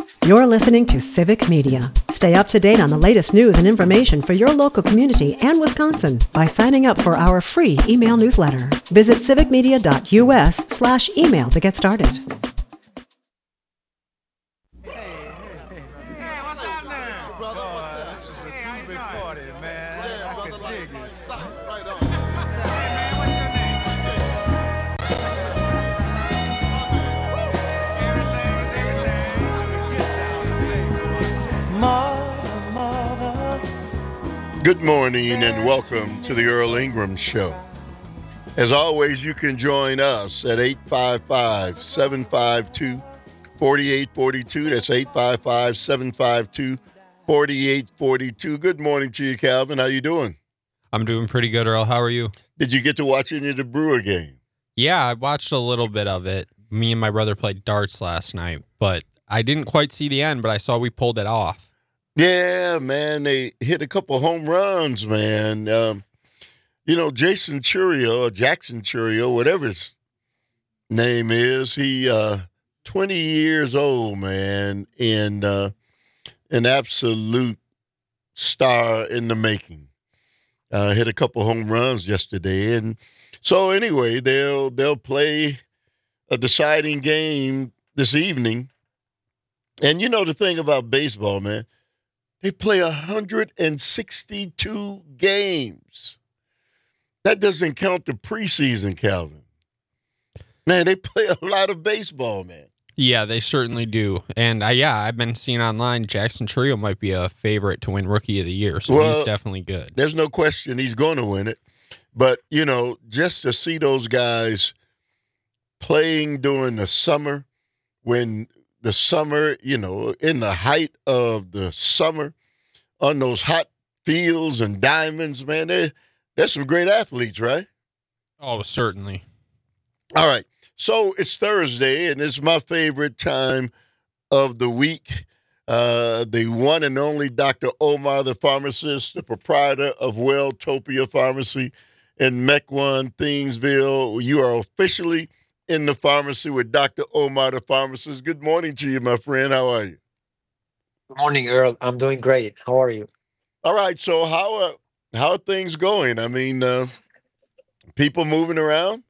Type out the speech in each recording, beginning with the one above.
You're listening to Civic Media. Stay up to date on the latest news and information for your local community and Wisconsin by signing up for our free email newsletter. Visit civicmedia.us/email to get started. Good morning and welcome to the Earl Ingram Show. As always, you can join us at 855-752-4842. That's 855-752-4842. Good morning to you, Calvin. How you doing? I'm doing pretty good, Earl. How are you? Did you get to watch any of the Brewer game? Yeah, I watched a little bit of it. Me and my brother played darts last night, but I didn't quite see the end, but I saw we pulled it off. Yeah, man, they hit a couple home runs, man. Jason Churio, or Jackson Churio, whatever his name is, he 20 years old, man, and an absolute star in the making. Hit a couple home runs yesterday, and so anyway, they'll play a deciding game this evening. And you know the thing about baseball, man. They play 162 games. That doesn't count the preseason, Calvin. Man, they play a lot of baseball, man. Yeah, they certainly do. And I've been seeing online Jackson Churio might be a favorite to win Rookie of the Year, so he's definitely good. There's no question he's going to win it. But, just to see those guys playing during the summer, when the summer, in the height of the summer, on those hot fields and diamonds, man, they're some great athletes, right? Oh, certainly. All right. So it's Thursday, and it's my favorite time of the week. The one and only Dr. Omar, the pharmacist, the proprietor of Welltopia Pharmacy in Mequon, Thingsville. You are officially in the pharmacy with Dr. Omar, the pharmacist. Good morning to you, my friend. How are you? Good morning, Earl. I'm doing great. How are you? All right. So how are things going? I mean, people moving around?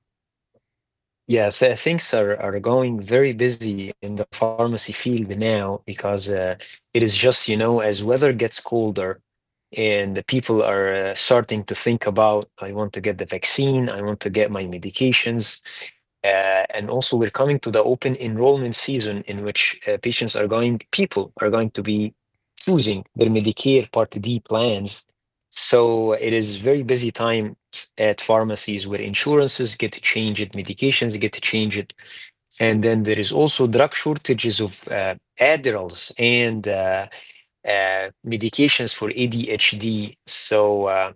Yes, things are going very busy in the pharmacy field now because it is just, as weather gets colder and the people are starting to think about, I want to get the vaccine, I want to get my medications. And also we're coming to the open enrollment season in which people are going to be choosing their Medicare Part D plans. So it is very busy time at pharmacies where insurances get changed, medications get changed. And then there is also drug shortages of Adderalls and medications for ADHD. So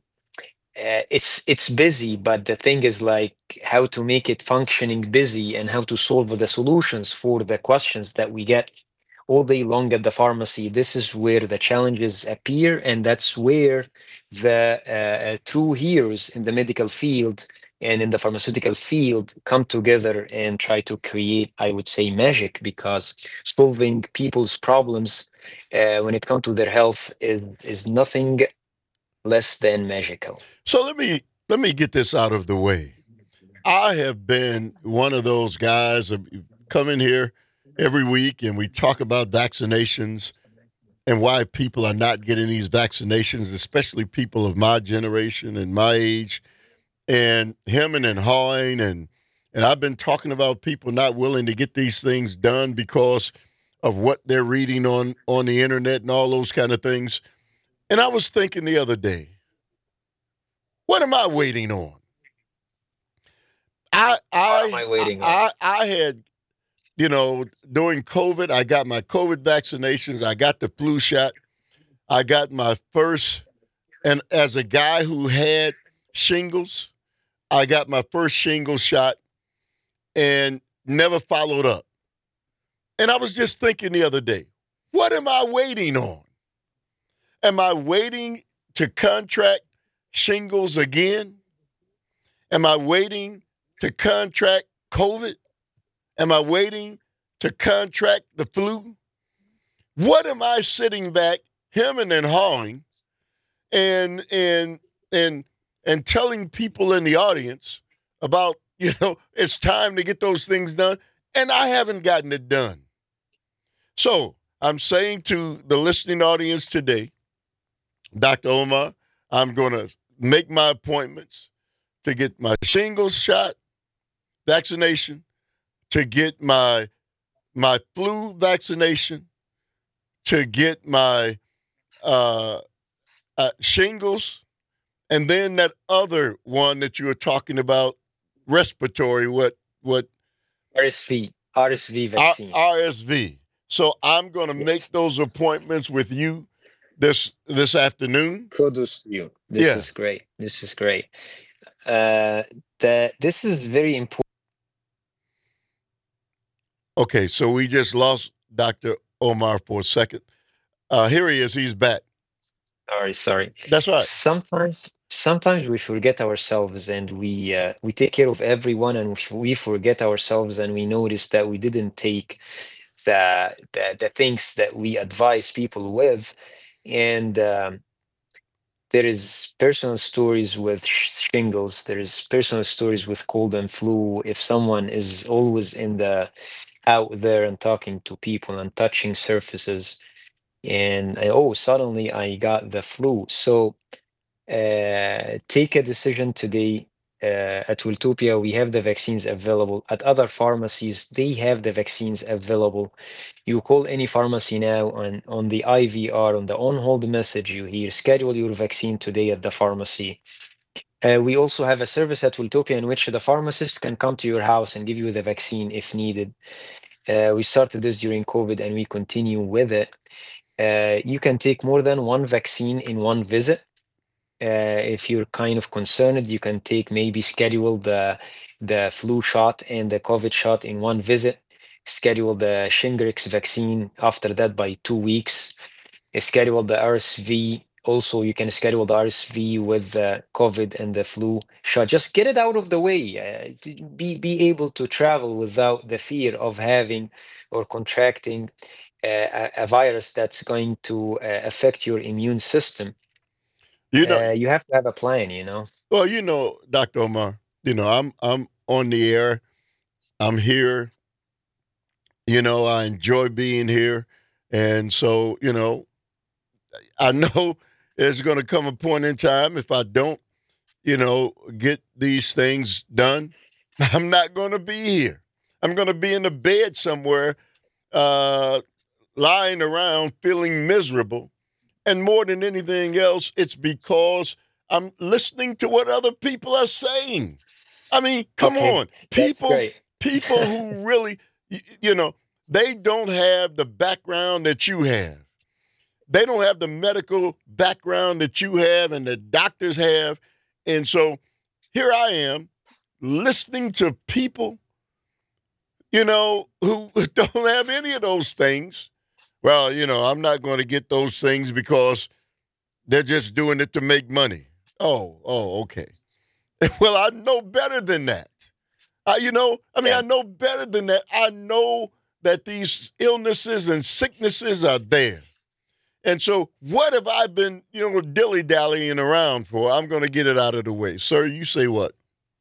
it's busy, but the thing is like how to make it functioning busy and how to solve the solutions for the questions that we get all day long at the pharmacy. This is where the challenges appear, and that's where the true heroes in the medical field and in the pharmaceutical field come together and try to create, I would say, magic, because solving people's problems when it comes to their health is nothing less than magical. So let me get this out of the way. I have been one of those guys who come in here every week and we talk about vaccinations and why people are not getting these vaccinations, especially people of my generation and my age, and hemming and hawing. And I've been talking about people not willing to get these things done because of what they're reading on the internet and all those kind of things. And I was thinking the other day, what am I waiting on? What am I waiting on? I had, during COVID, I got my COVID vaccinations. I got the flu shot. I got my first, and as a guy who had shingles, I got my first shingles shot and never followed up. And I was just thinking the other day, what am I waiting on? Am I waiting to contract shingles again? Am I waiting to contract COVID? Am I waiting to contract the flu? What am I sitting back, hemming and hawing, and and and and telling people in the audience about, it's time to get those things done, and I haven't gotten it done. So I'm saying to the listening audience today, Dr. Omar, I'm going to make my appointments to get my shingles shot vaccination, to get my flu vaccination, to get my uh, shingles, and then that other one that you were talking about, respiratory, what RSV vaccine. RSV. So I'm going to make Yes. those appointments with you this afternoon. Kudos to you. This Yeah. is great. This is great. This is very important. Okay, so we just lost Dr. Omar for a second. Here he is. He's back. Sorry. That's right. Sometimes we forget ourselves, and we take care of everyone, and we forget ourselves, and we notice that we didn't take the things that we advise people with. And there is personal stories with shingles. There is personal stories with cold and flu. If someone is always out there and talking to people and touching surfaces, and suddenly I got the flu. So take a decision today. At Wiltopia, we have the vaccines available. At other pharmacies, they have the vaccines available. You call any pharmacy now, on the IVR, on the on-hold message, you hear, schedule your vaccine today at the pharmacy. We also have a service at Wiltopia in which the pharmacist can come to your house and give you the vaccine if needed. We started this during COVID, and we continue with it. You can take more than one vaccine in one visit. If you're kind of concerned, you can maybe schedule the flu shot and the COVID shot in one visit. Schedule the Shingrix vaccine after that by 2 weeks. Schedule the RSV. Also, you can schedule the RSV with the COVID and the flu shot. Just get it out of the way. Be able to travel without the fear of having or contracting a virus that's going to affect your immune system. You know, You have to have a plan. well, Dr. Omar, I'm on the air. I'm here. I enjoy being here. And so, I know there's going to come a point in time if I don't, get these things done, I'm not going to be here. I'm going to be in the bed somewhere, lying around feeling miserable. And more than anything else, it's because I'm listening to what other people are saying. I mean, come Okay, on. that's great. People who really, they don't have the background that you have. They don't have the medical background that you have and the doctors have. And so here I am listening to people, who don't have any of those things. Well, I'm not going to get those things because they're just doing it to make money. Oh, okay. Well, I know better than that. I Yeah. know better than that. I know that these illnesses and sicknesses are there. And so what have I been, dilly-dallying around for? I'm going to get it out of the way. Sir, you say what?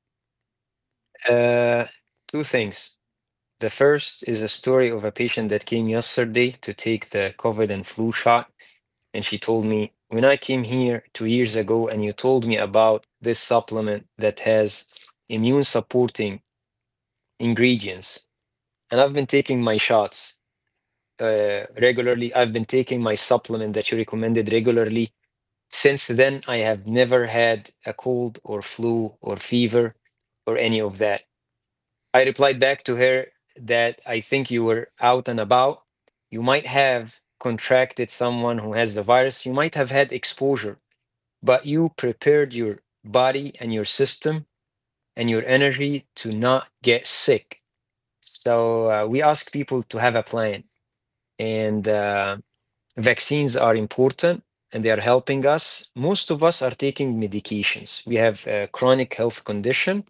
Two things. The first is a story of a patient that came yesterday to take the COVID and flu shot. And she told me, when I came here 2 years ago and you told me about this supplement that has immune supporting ingredients, and I've been taking my shots regularly, I've been taking my supplement that you recommended regularly. Since then, I have never had a cold or flu or fever or any of that. I replied back to her that I think you were out and about. You might have contracted someone who has the virus. You might have had exposure, but you prepared your body and your system and your energy to not get sick. So we ask people to have a plan, and vaccines are important and they are helping us. Most of us are taking medications. We have a chronic health condition,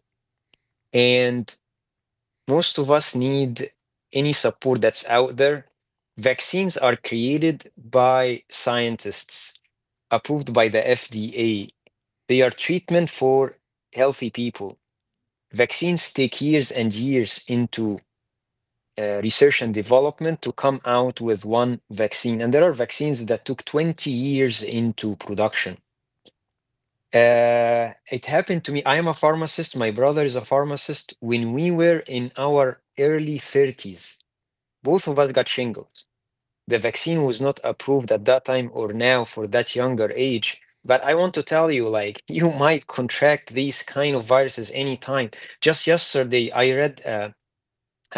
and most of us need any support that's out there. Vaccines are created by scientists, approved by the FDA. They are treatment for healthy people. Vaccines take years and years into research and development to come out with one vaccine. And there are vaccines that took 20 years into production. It happened to me. I am a pharmacist. My brother is a pharmacist. When we were in our early 30s, both of us got shingles. The vaccine was not approved at that time or now for that younger age. But I want to tell you, like, you might contract these kind of viruses anytime. Just yesterday, I read a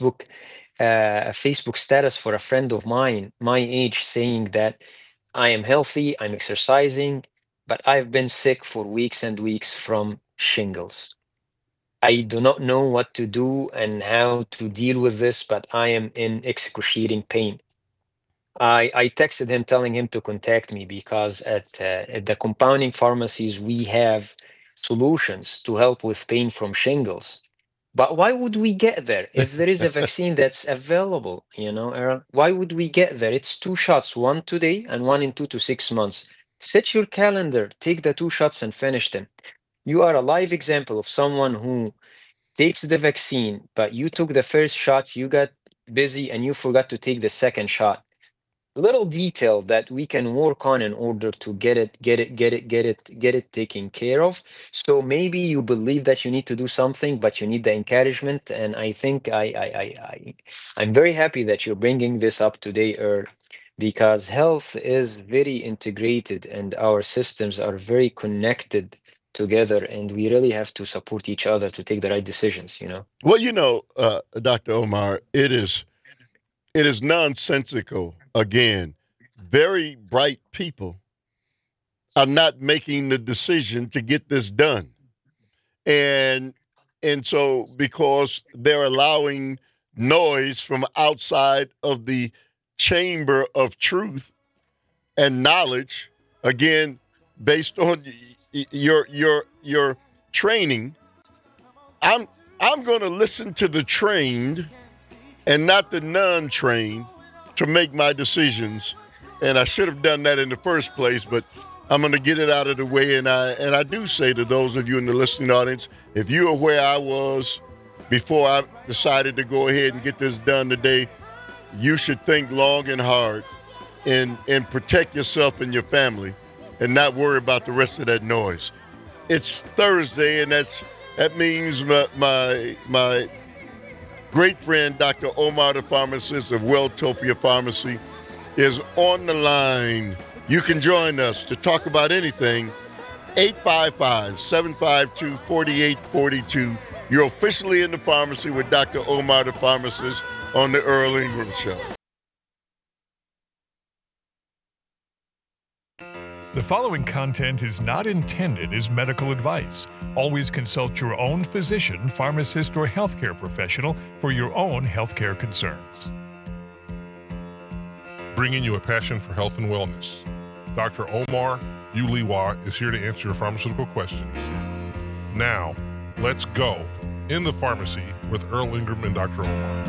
Facebook status for a friend of mine, my age, saying that I am healthy, I'm exercising, but I've been sick for weeks and weeks from shingles. I do not know what to do and how to deal with this, but I am in excruciating pain. I texted him telling him to contact me because at the compounding pharmacies, we have solutions to help with pain from shingles. But why would we get there if there is a vaccine that's available? Aaron, why would we get there? It's 2 shots, one today and one in 2 to 6 months. Set your calendar, take the 2 shots and finish them. You are a live example of someone who takes the vaccine, but you took the first shot, you got busy, and you forgot to take the second shot. Little detail that we can work on in order to get it taken care of. So maybe you believe that you need to do something, but you need the encouragement. And I think I'm very happy that you're bringing this up today, Earl, because health is very integrated and our systems are very connected together, and we really have to support each other to take the right decisions. Well, Dr. Omar, it is nonsensical. Again, very bright people are not making the decision to get this done. And so because they're allowing noise from outside of the chamber of truth and knowledge, again, based on your training, I'm going to listen to the trained and not the non-trained to make my decisions. And I should have done that in the first place, but I'm going to get it out of the way. And I do say to those of you in the listening audience, if you are where I was before I decided to go ahead and get this done today, you should think long and hard and protect yourself and your family and not worry about the rest of that noise. It's Thursday, and that means my great friend, Dr. Omar, the pharmacist of Welltopia Pharmacy, is on the line. You can join us to talk about anything. 855-752-4842. You're officially in the pharmacy with Dr. Omar, the pharmacist, on the Earl Ingram Show. The following content is not intended as medical advice. Always consult your own physician, pharmacist, or healthcare professional for your own healthcare concerns. Bringing you a passion for health and wellness. Dr. Omar Uliwa is here to answer your pharmaceutical questions. Now, let's go in the pharmacy with Earl Ingram and Dr. Omar.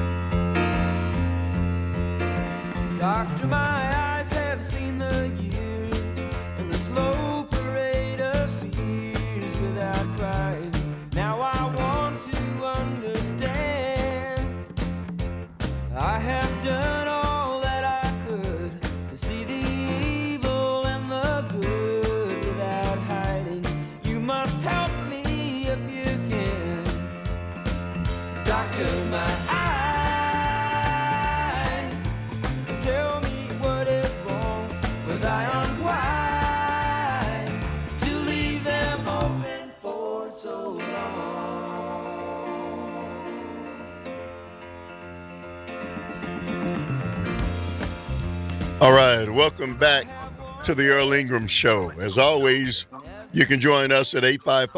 Doctor, my eyes have seen the years and the slow parade of tears without crying. Now I want to understand. I have done all that I could to see the evil and the good without hiding. You must help me if you can. Doctor, my eyes tell me what is wrong. Was I unwise to leave them open for so long? All right, welcome back to the Earl Ingram Show. As always, you can join us at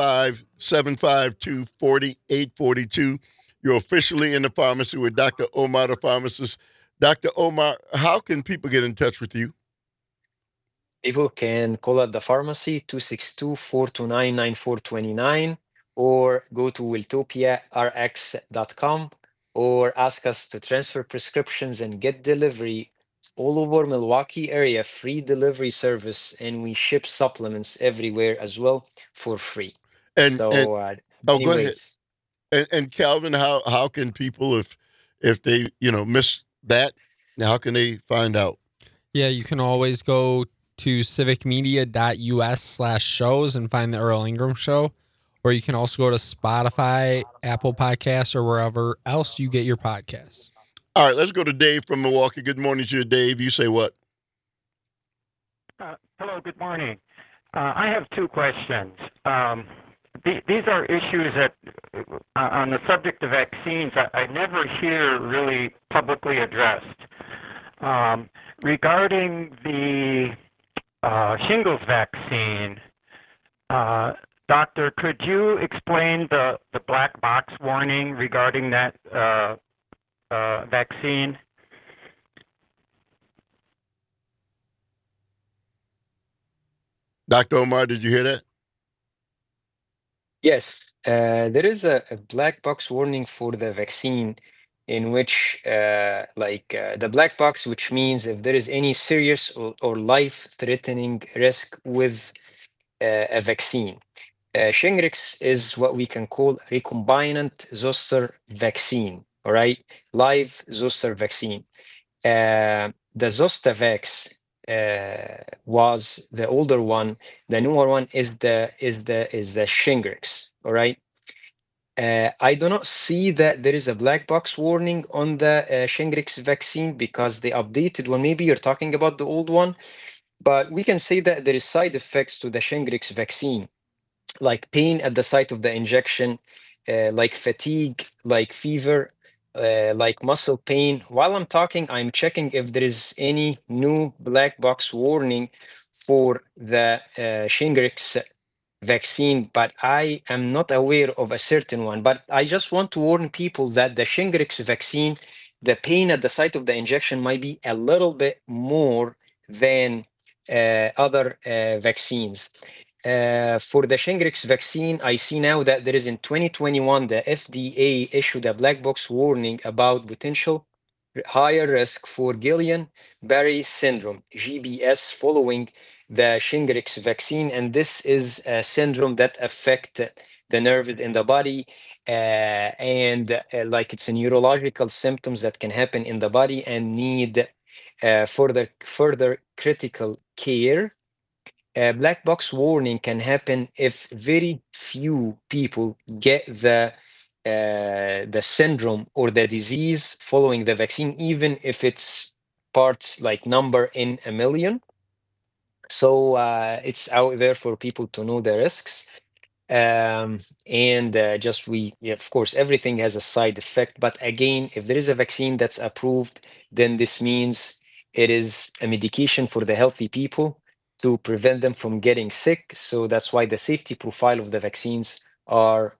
855-752-4842. You're officially in the pharmacy with Dr. Omar, the pharmacist. Dr. Omar, how can people get in touch with you? People can call at the pharmacy 262-429-9429 or go to welltopiarx.com or ask us to transfer prescriptions and get delivery all over Milwaukee area, free delivery service, and we ship supplements everywhere as well for free. And So oh, many go ahead. ways. And Calvin, how can people, if they miss that, how can they find out? Yeah, you can always go to civicmedia.us/shows and find the Earl Ingram Show, or you can also go to Spotify, Apple Podcasts, or wherever else you get your podcasts. All right, let's go to Dave from Milwaukee. Good morning to you, Dave. You say what? Hello, good morning. I have two questions. These are issues that, on the subject of vaccines, I never hear really publicly addressed. Regarding the shingles vaccine, Doctor, could you explain the black box warning regarding that vaccine? Dr. Omar, did you hear that? Yes, there is a black box warning for the vaccine in which, the black box, which means if there is any serious or life-threatening risk with a vaccine. Shingrix is what we can call recombinant zoster vaccine, all right? Live zoster vaccine. The Zostavax was the older one. The newer one is the Shingrix. All right. I do not see that there is a black box warning on the Shingrix vaccine because they updated one. Maybe you're talking about the old one, but we can say that there is side effects to the Shingrix vaccine, like pain at the site of the injection, like fatigue, like fever, like muscle pain. While I'm talking, I'm checking if there is any new black box warning for the Shingrix vaccine, but I am not aware of a certain one. But I just want to warn people that the Shingrix vaccine, the pain at the site of the injection might be a little bit more than other vaccines. For the Shingrix vaccine, I see now that there is in 2021, the FDA issued a black box warning about potential higher risk for Guillain-Barré syndrome, GBS, following the Shingrix vaccine. And this is a syndrome that affects the nerves in the body, and like it's a neurological symptoms that can happen in the body and need further critical care. Black box warning can happen if very few people get the syndrome or the disease following the vaccine, even if it's parts like number in a million. So it's out there for people to know the risks. And of course, everything has a side effect. But again, if there is a vaccine that's approved, then this means it is a medication for the healthy people to prevent them from getting sick. So that's why the safety profile of the vaccines are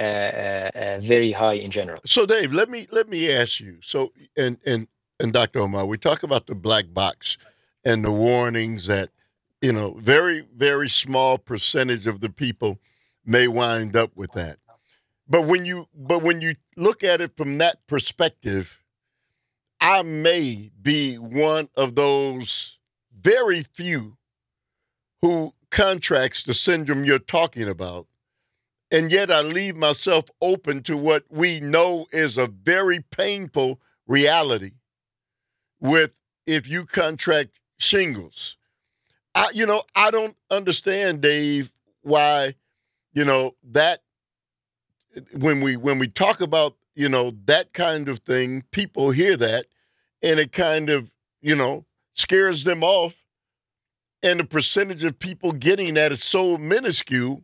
very high in general. So, Dave, let me ask you. So, and Dr. Omar, we talk about the black box and the warnings that very, very small percentage of the people may wind up with that. But when you look at it from that perspective, I may be one of those very few who contracts the syndrome you're talking about. And yet I leave myself open to what we know is a very painful reality with if you contract shingles. I don't understand, Dave, why, that when we talk about, that kind of thing, people hear that and it kind of, scares them off. And the percentage of people getting that is so minuscule,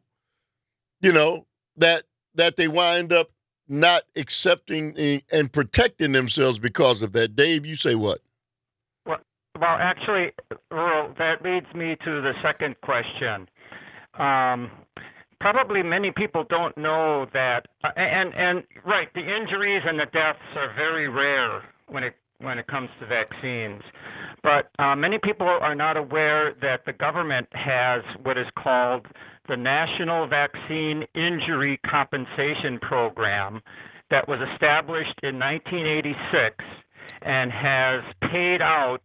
that they wind up not accepting and protecting themselves because of that. Dave, you say what? Well, actually, Earl, that leads me to the second question. Probably many people don't know that, and right, the injuries and the deaths are very rare when it comes to vaccines. But many people are not aware that the government has what is called the National Vaccine Injury Compensation Program, that was established in 1986 and has paid out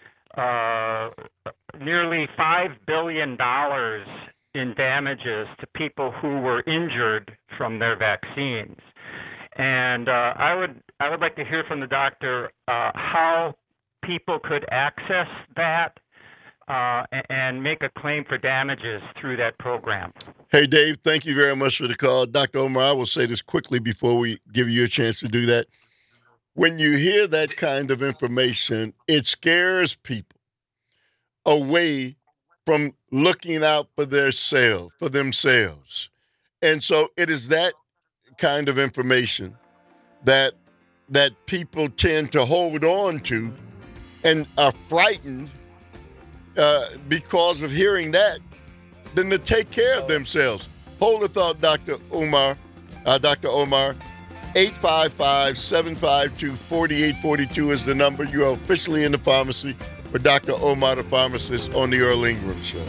nearly $5 billion in damages to people who were injured from their vaccines. And I would like to hear from the doctor how people could access that and make a claim for damages through that program. Hey, Dave, thank you very much for the call. Dr. Omar, I will say this quickly before we give you a chance to do that. When you hear that kind of information, it scares people away from looking out for themselves. And so it is that kind of information that people tend to hold on to and are frightened because of hearing that, than to take care of themselves. Hold the thought, Dr. Omar. 855-752-4842 is the number. You are officially in the pharmacy with Dr. Omar, the pharmacist, on the Earl Ingram Show.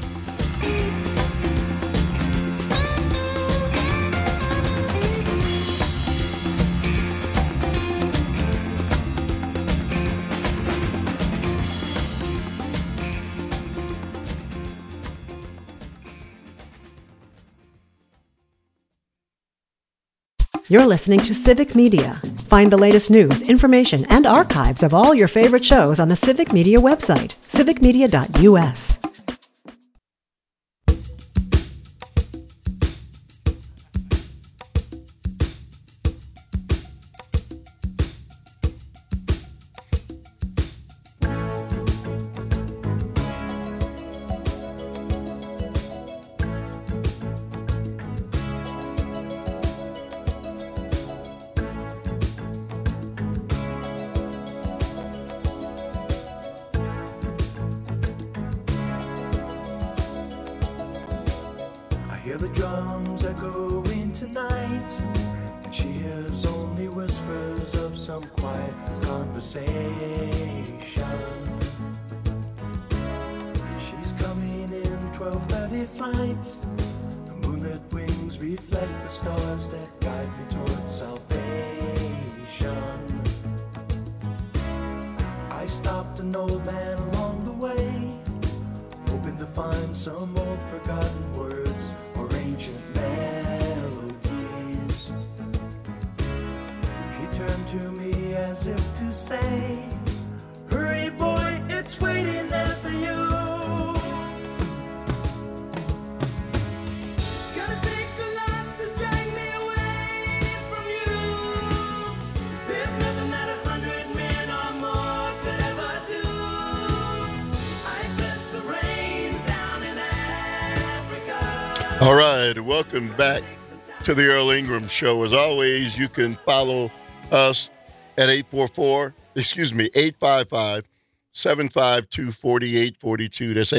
You're listening to Civic Media. Find the latest news, information, and archives of all your favorite shows on the Civic Media website, civicmedia.us. Hear the drums echoing tonight, and she hears only whispers of some quiet conversation. She's coming in 12:30 flight. The moonlit wings reflect the stars that guide me towards salvation. I stopped an old man along the way, hoping to find some old forgotten words or ancient melodies. He turned to me as if to say, hurry boy, it's waiting there for you. It's gonna take a lot to drag me away from you. There's nothing that 100 men or more could ever do. I bless the rains down in Africa. All right, welcome back to the Earl Ingram Show. As always, you can follow us at 855-752-4842. That's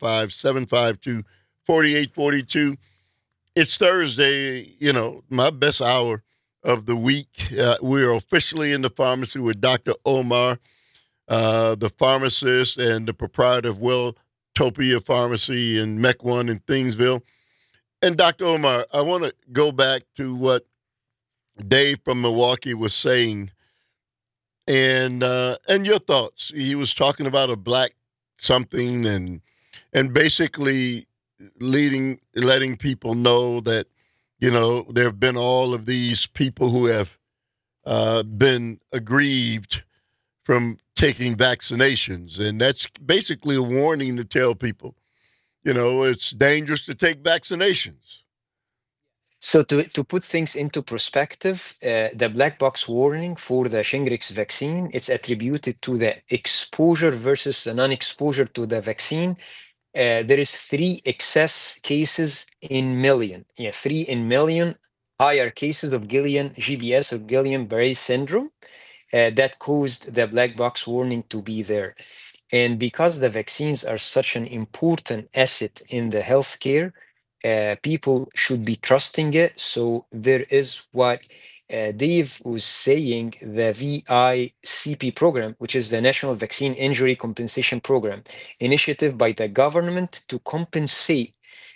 855-752-4842. It's Thursday, my best hour of the week. We're officially in the pharmacy with Dr. Omar, the pharmacist and the proprietor of Welltopia Pharmacy in Mequon in Thingsville. And Dr. Omar, I want to go back to what Dave from Milwaukee was saying, and your thoughts. He was talking about a black something, and basically letting people know that there have been all of these people who have been aggrieved from taking vaccinations, and that's basically a warning to tell people, it's dangerous to take vaccinations. So to put things into perspective, the black box warning for the Shingrix vaccine, it's attributed to the exposure versus the non-exposure to the vaccine. There is 3 excess cases in million. 3 in million higher cases of GBS or Guillain-Barré syndrome that caused the black box warning to be there. And because the vaccines are such an important asset in the healthcare, people should be trusting it. So there is what Dave was saying, the VICP program, which is the National Vaccine Injury Compensation Program, initiative by the government to compensate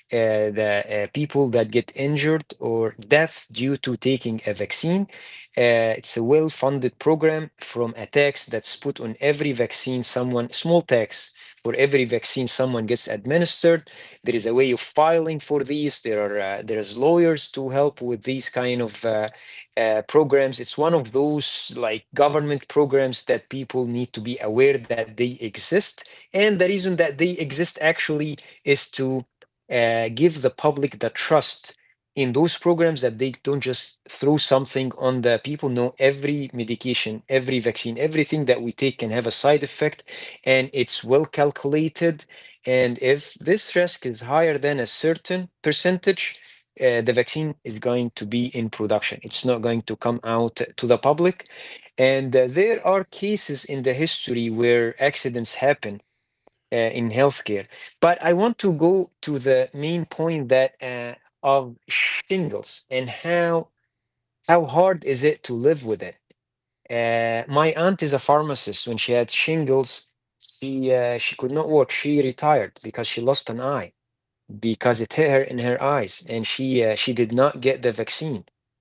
the people that get injured or death due to taking a vaccine. It's a well-funded program from a tax that's put on every vaccine someone, small tax for every vaccine someone gets administered. There is a way of filing for these. There's lawyers to help with these kind of programs. It's one of those like government programs that people need to be aware that they exist. And the reason that they exist actually is to give the public the trust in those programs that they don't just throw something on the people. No, every medication, every vaccine, everything that we take can have a side effect, and it's well calculated. And if this risk is higher than a certain percentage, the vaccine is going to be in production. It's not going to come out to the public. And there are cases in the history where accidents happen in healthcare. But I want to go to the main point that of shingles and how hard is it to live with it. My aunt is a pharmacist. When she had shingles, she could not work. She retired because she lost an eye because it hit her in her eyes, and she did not get the vaccine.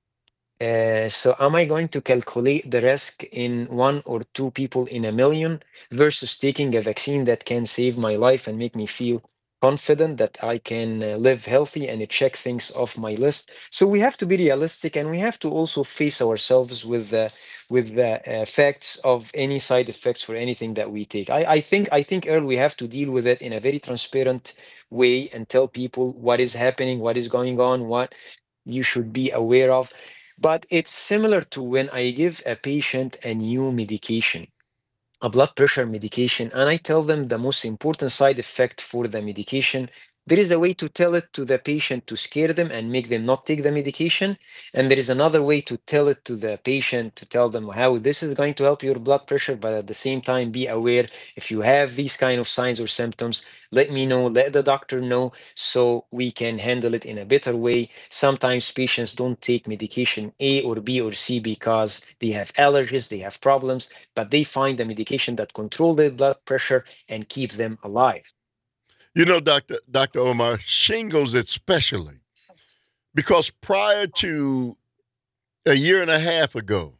So am I going to calculate the risk in one or two people in a million versus taking a vaccine that can save my life and make me feel confident that I can live healthy and it check things off my list? So we have to be realistic, and we have to also face ourselves with the facts of any side effects for anything that we take. I think Earl, we have to deal with it in a very transparent way and tell people what is happening, what is going on, what you should be aware of. But it's similar to when I give a patient a new medication, a blood pressure medication, and I tell them the most important side effect for the medication. There is a way to tell it to the patient to scare them and make them not take the medication. And there is another way to tell it to the patient to tell them how this is going to help your blood pressure, but at the same time, be aware if you have these kind of signs or symptoms, let me know, let the doctor know so we can handle it in a better way. Sometimes patients don't take medication A or B or C because they have allergies, they have problems, but they find a medication that control their blood pressure and keep them alive. You know, Dr. Omar, shingles especially, because prior to a year and a half ago,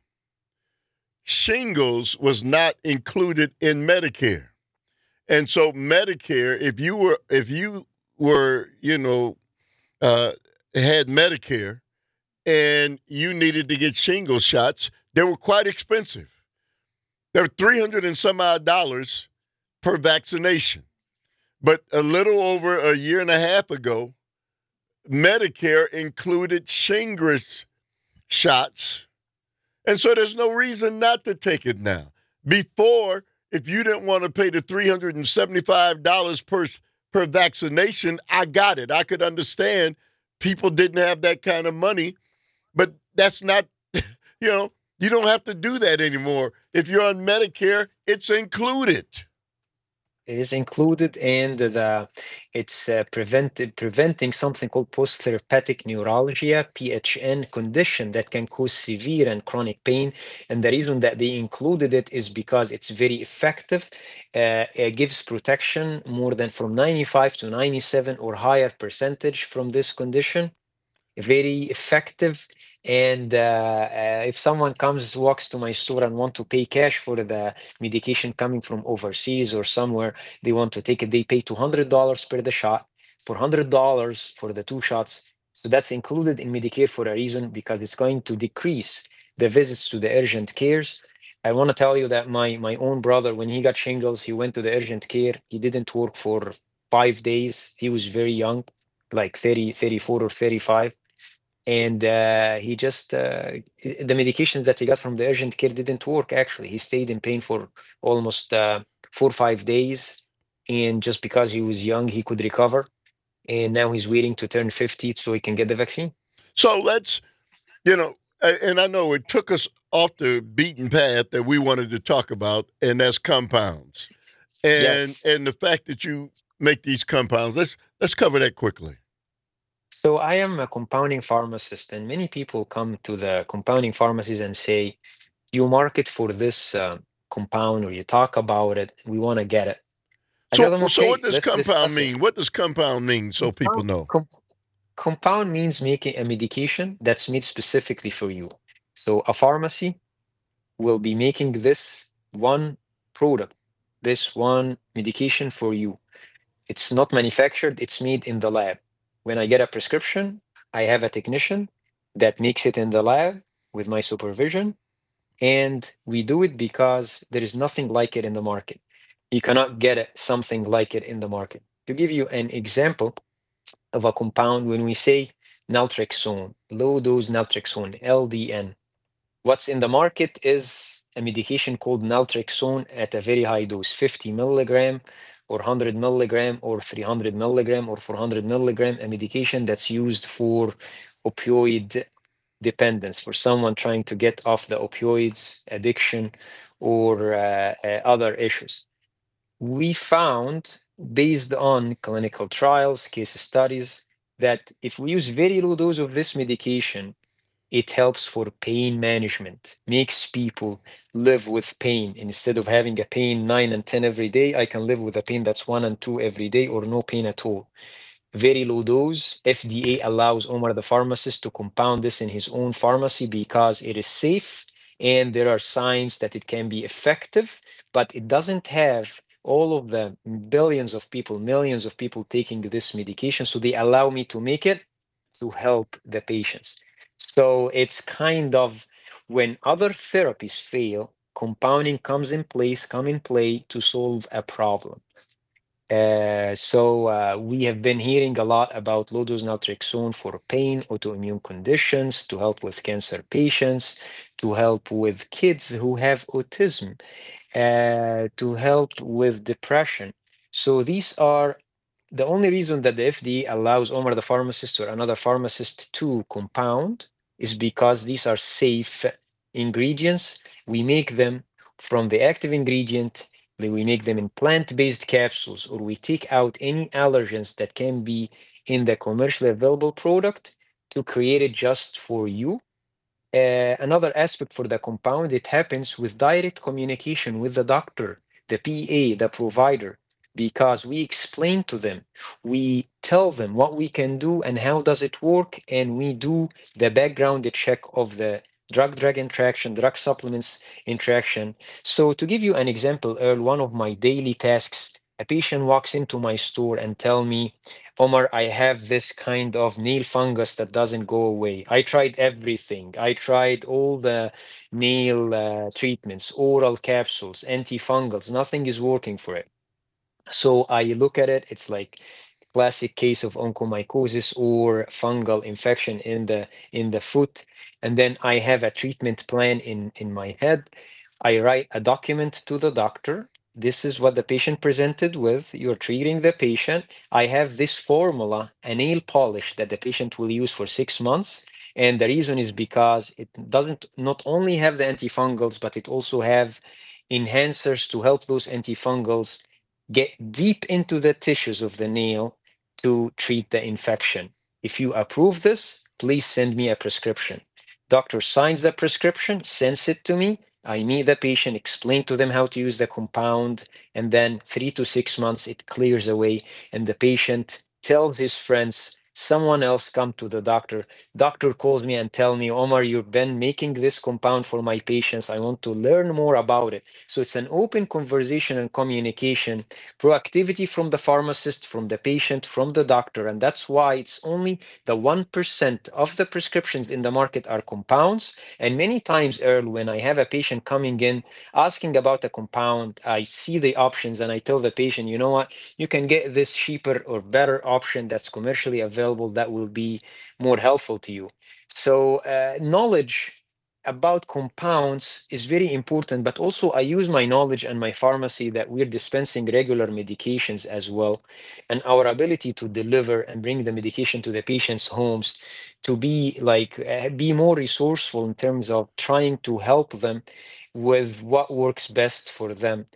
shingles was not included in Medicare. And so Medicare, if you were, had Medicare and you needed to get shingle shots, they were quite expensive. They were $300 and some odd dollars per vaccination. But a little over a year and a half ago, Medicare included shingles shots. And so there's no reason not to take it now. Before, if you didn't want to pay the $375 per vaccination, I got it. I could understand people didn't have that kind of money, but that's not, you don't have to do that anymore. If you're on Medicare, it's included. It is included, and it's preventing something called post-therapeutic neuralgia (PHN) condition that can cause severe and chronic pain. And the reason that they included it is because it's very effective. It gives protection more than from 95 to 97 or higher percentage from this condition. Very effective. And if someone walks to my store and want to pay cash for the medication coming from overseas or somewhere, they want to take it, they pay $200 per the shot, $400 for the two shots. So that's included in Medicare for a reason, because it's going to decrease the visits to the urgent cares. I want to tell you that my own brother, when he got shingles, he went to the urgent care. He didn't work for 5 days. He was very young, like 30, 34 or 35. And he just the medications that he got from the urgent care didn't work. Actually, he stayed in pain for almost 4 or 5 days, and just because he was young, he could recover. And now he's waiting to turn 50 so he can get the vaccine. So let's, and I know it took us off the beaten path that we wanted to talk about, and that's compounds, and the fact that you make these compounds. Let's cover that quickly. So I am a compounding pharmacist, and many people come to the compounding pharmacies and say, "You market for this compound, or you talk about it. We want to get it." I tell them, So okay, what does let's compound discuss it. mean? What does compound mean so people know? Compound means making a medication that's made specifically for you. So a pharmacy will be making this one product, this one medication for you. It's not manufactured, it's made in the lab. When I get a prescription, I have a technician that makes it in the lab with my supervision. And we do it because there is nothing like it in the market. You cannot get something like it in the market. To give you an example of a compound, when we say naltrexone, low dose naltrexone, LDN, what's in the market is a medication called naltrexone at a very high dose, 50 milligram or 100 milligram or 300 milligram or 400 milligram, a medication that's used for opioid dependence, for someone trying to get off the opioids addiction or other issues. We found, based on clinical trials, case studies, that if we use very low dose of this medication, it helps for pain management, makes people live with pain. Instead of having a pain 9 and 10 every day, I can live with a pain that's 1 and 2 every day or no pain at all. Very low dose. FDA allows Omar the pharmacist to compound this in his own pharmacy because it is safe and there are signs that it can be effective, but it doesn't have all of the billions of people, millions of people taking this medication. So they allow me to make it to help the patients. So it's kind of when other therapies fail, compounding comes in place, come in play to solve a problem. We have been hearing a lot about low-dose naltrexone for pain, autoimmune conditions, to help with cancer patients, to help with kids who have autism, to help with depression. So these are the only reason that the FDA allows Omar the pharmacist or another pharmacist to compound is because these are safe ingredients. We make them from the active ingredient, we make them in plant-based capsules, or we take out any allergens that can be in the commercially available product to create it just for you. Another aspect for the compound, it happens with direct communication with the doctor, the PA, the provider, because we explain to them, we tell them what we can do and how does it work, and we do the background check of the drug-drug interaction, drug supplements interaction. So to give you an example, Earl, one of my daily tasks, a patient walks into my store and tell me, Omar, I have this kind of nail fungus that doesn't go away. I tried everything. I tried all the nail treatments, oral capsules, antifungals. Nothing is working for it. So I look at it, it's like classic case of onychomycosis or fungal infection in the foot. And then I have a treatment plan in my head. I write a document to the doctor. This is what the patient presented with. You're treating the patient. I have this formula, a nail polish that the patient will use for 6 months. And the reason is because it doesn't not only have the antifungals, but it also have enhancers to help those antifungals get deep into the tissues of the nail to treat the infection. If you approve this, please send me a prescription. Doctor signs the prescription, sends it to me. I meet the patient, explain to them how to use the compound, and then 3 to 6 months it clears away, and the patient tells his friends, someone else come to the doctor. Doctor calls me and tell me, Omar, you've been making this compound for my patients. I want to learn more about it. So it's an open conversation and communication, proactivity from the pharmacist, from the patient, from the doctor. And that's why it's only the 1% of the prescriptions in the market are compounds. And many times, Earl, when I have a patient coming in asking about a compound, I see the options and I tell the patient, you know what, you can get this cheaper or better option that's commercially available that will be more helpful to you. So knowledge about compounds is very important, but also I use my knowledge and my pharmacy that we're dispensing regular medications as well, and our ability to deliver and bring the medication to the patient's homes to be like be more resourceful in terms of trying to help them with what works best for them.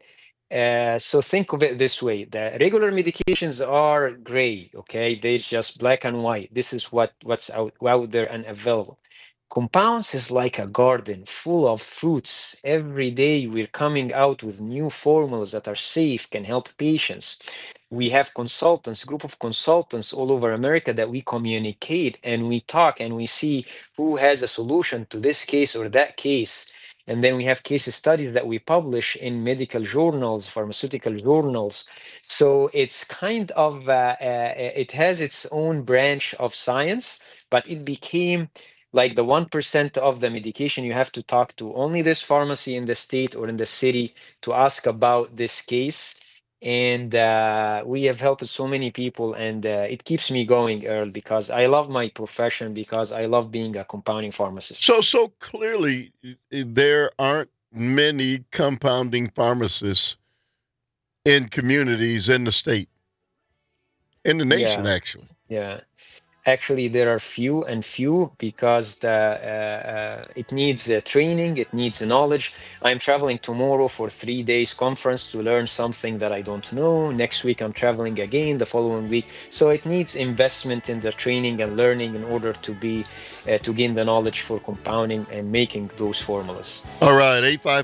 So think of it this way: the regular medications are gray, okay? They're just black and white. This is what's out there and available. Compounds is like a garden full of fruits. Every day we're coming out with new formulas that are safe, can help patients. We have consultants, group of consultants all over America that we communicate and we talk and we see who has a solution to this case or that case. And then we have case studies that we publish in medical journals, pharmaceutical journals. So it's kind of, it has its own branch of science, but it became like the 1% of the medication you have to talk to only this pharmacy in the state or in the city to ask about this case. And we have helped so many people, and it keeps me going, Earl, because I love my profession, because I love being a compounding pharmacist. So clearly, there aren't many compounding pharmacists in communities in the state, in the nation, Yeah. actually. Yeah. Actually, there are few and few because it needs training, it needs knowledge. I'm traveling tomorrow for 3 days conference to learn something that I don't know. Next week, I'm traveling again, the following week. So it needs investment in the training and learning in order to be to gain the knowledge for compounding and making those formulas. All right,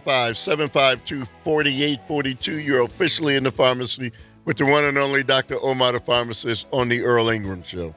855-752-4842. You're officially in the pharmacy with the one and only Dr. Omar, the pharmacist, on the Earl Ingram Show.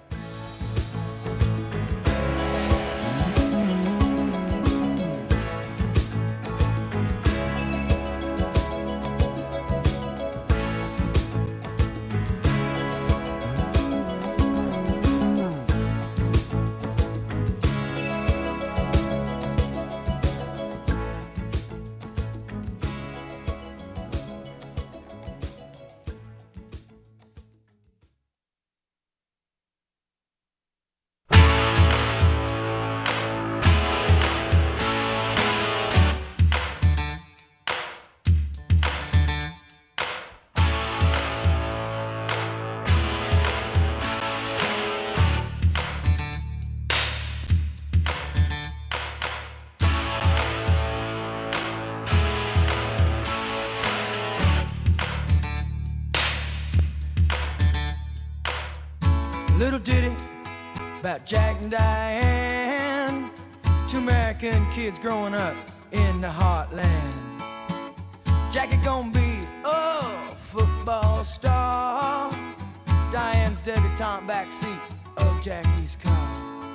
Little ditty about Jack and Diane, two American kids growing up in the heartland. Jackie gonna be a football star, Diane's debutante backseat of Jackie's car.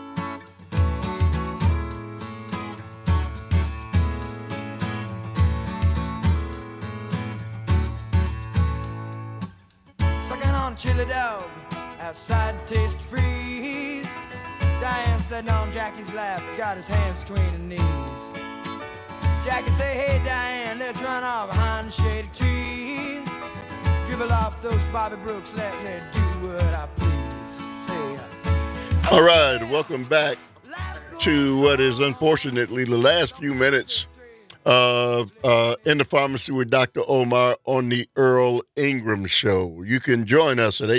Sucking on chili dog outside Taste Freeze. Diane sitting on Jackie's lap, got his hands between her knees. Jackie say, hey Diane, let's run off behind the shady trees. Dribble off those Bobby Brooks, let me do what I please. Say, All right, welcome back to what is unfortunately the last few minutes of In the Pharmacy with Dr. Omar on the Earl Ingram Show. You can join us at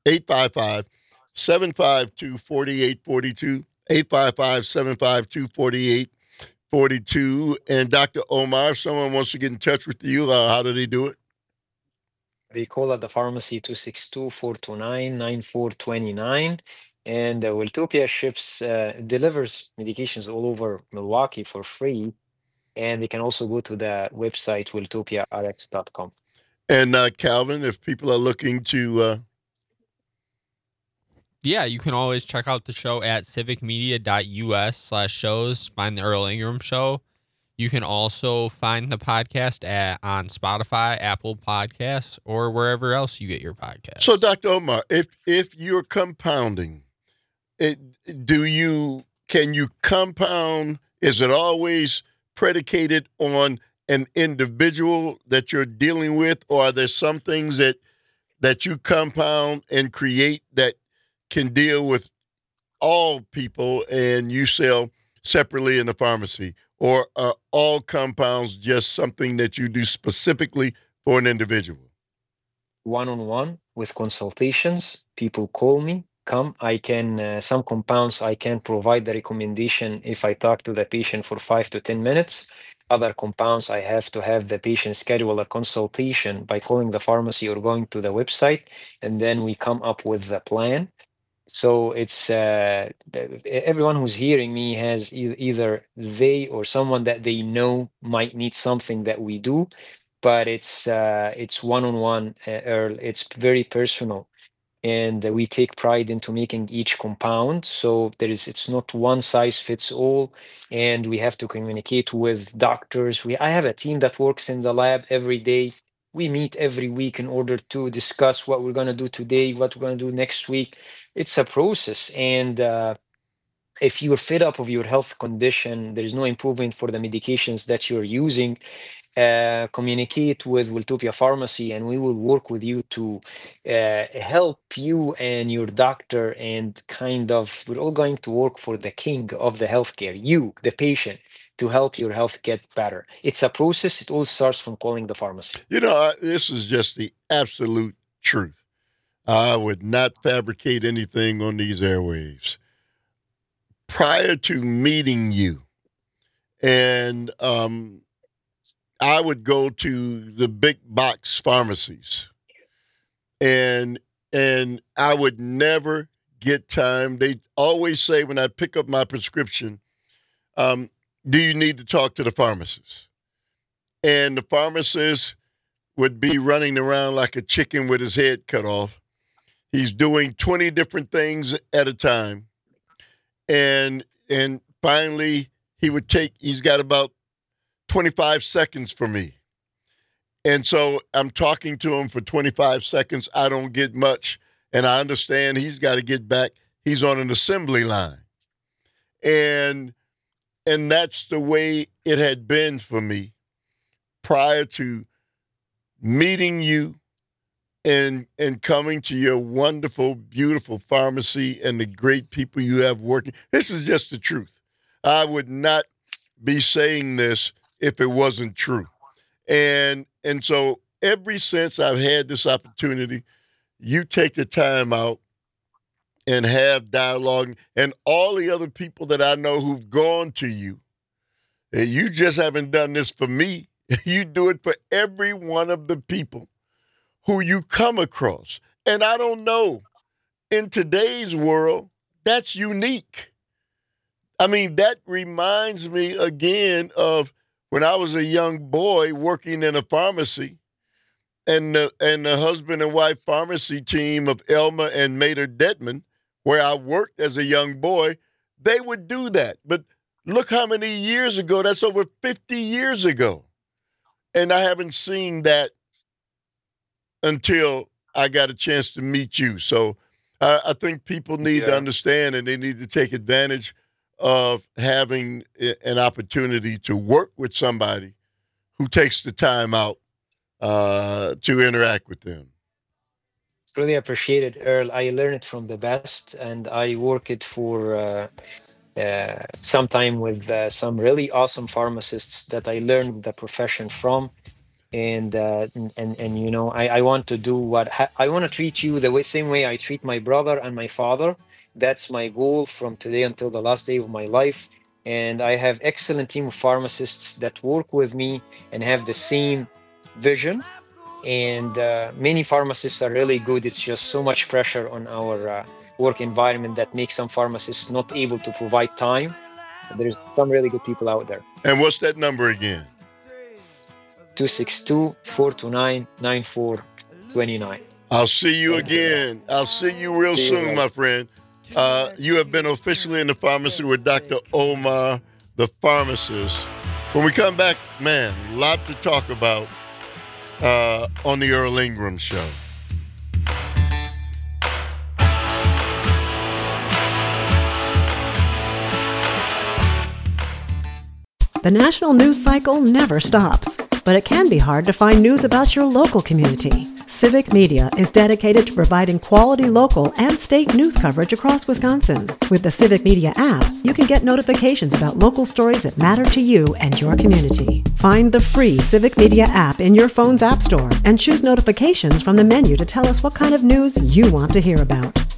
855-752-4842, 855-752-4842. And Dr. Omar, if someone wants to get in touch with you, how do they do it? They call at the pharmacy 262-429-9429. And Wiltopia ships, delivers medications all over Milwaukee for free. And they can also go to the website, wiltopiarx.com. And Calvin, if people are looking to... Yeah, you can always check out the show at civicmedia.us/shows. Find the Earl Ingram Show. You can also find the podcast on Spotify, Apple Podcasts, or wherever else you get your podcasts. So, Dr. Omar, if you're compounding, can you compound? Is it always predicated on an individual that you're dealing with, or are there some things that you compound and create that can deal with all people and you sell separately in the pharmacy? Or are all compounds just something that you do specifically for an individual? One-on-one with consultations. People call me, come. I can, some compounds I can provide the recommendation if I talk to the patient for 5 to 10 minutes. Other compounds, I have to have the patient schedule a consultation by calling the pharmacy or going to the website, and then we come up with the plan. So it's everyone who's hearing me has either they or someone that they know might need something that we do, but it's one-on-one, Earl. It's very personal, and we take pride into making each compound. So it's not one size fits all, and we have to communicate with doctors. I have a team that works in the lab every day. We meet every week in order to discuss what we're going to do today, what we're going to do next week. It's a process, and if you're fed up of your health condition, there is no improvement for the medications that you're using, communicate with Wiltopia Pharmacy, and we will work with you to help you and your doctor. And we're all going to work for the king of the healthcare, you, the patient, to help your health get better. It's a process. It all starts from calling the pharmacy. This is just the absolute truth. I would not fabricate anything on these airwaves. Prior to meeting you, and I would go to the big box pharmacies, and I would never get time. They always say when I pick up my prescription, do you need to talk to the pharmacist? And the pharmacist would be running around like a chicken with his head cut off. He's doing 20 different things at a time. And finally, he's got about 25 seconds for me. And so I'm talking to him for 25 seconds. I don't get much. And I understand he's got to get back. He's on an assembly line. And that's the way it had been for me prior to meeting you and coming to your wonderful, beautiful pharmacy and the great people you have working. This is just the truth. I would not be saying this if it wasn't true. And so ever since I've had this opportunity, you take the time out and have dialogue, and all the other people that I know who've gone to you, and you just haven't done this for me. You do it for every one of the people who you come across. And I don't know, in today's world, that's unique. I mean, that reminds me again of when I was a young boy working in a pharmacy, and the husband and wife pharmacy team of Elmer and Mater Detman, where I worked as a young boy, they would do that. But look how many years ago, that's over 50 years ago. And I haven't seen that until I got a chance to meet you. So I think people need to understand, and they need to take advantage of having an opportunity to work with somebody who takes the time out to interact with them. It's really appreciated, Earl. I learned it from the best, and I work it for some time with some really awesome pharmacists that I learned the profession from. And you know, I want to do I want to treat you the same way I treat my brother and my father. That's my goal from today until the last day of my life. And I have excellent team of pharmacists that work with me and have the same vision. And many pharmacists are really good. It's just so much pressure on our work environment that makes some pharmacists not able to provide time. There's some really good people out there. And what's that number again? 262-429-9429. I'll see you again. I'll see you real soon, my friend. You have been officially in the pharmacy with Dr. Omar, the pharmacist. When we come back, man, a lot to talk about on the Earl Ingram Show. The national news cycle never stops, but it can be hard to find news about your local community. Civic Media is dedicated to providing quality local and state news coverage across Wisconsin. With the Civic Media app, you can get notifications about local stories that matter to you and your community. Find the free Civic Media app in your phone's app store and choose notifications from the menu to tell us what kind of news you want to hear about.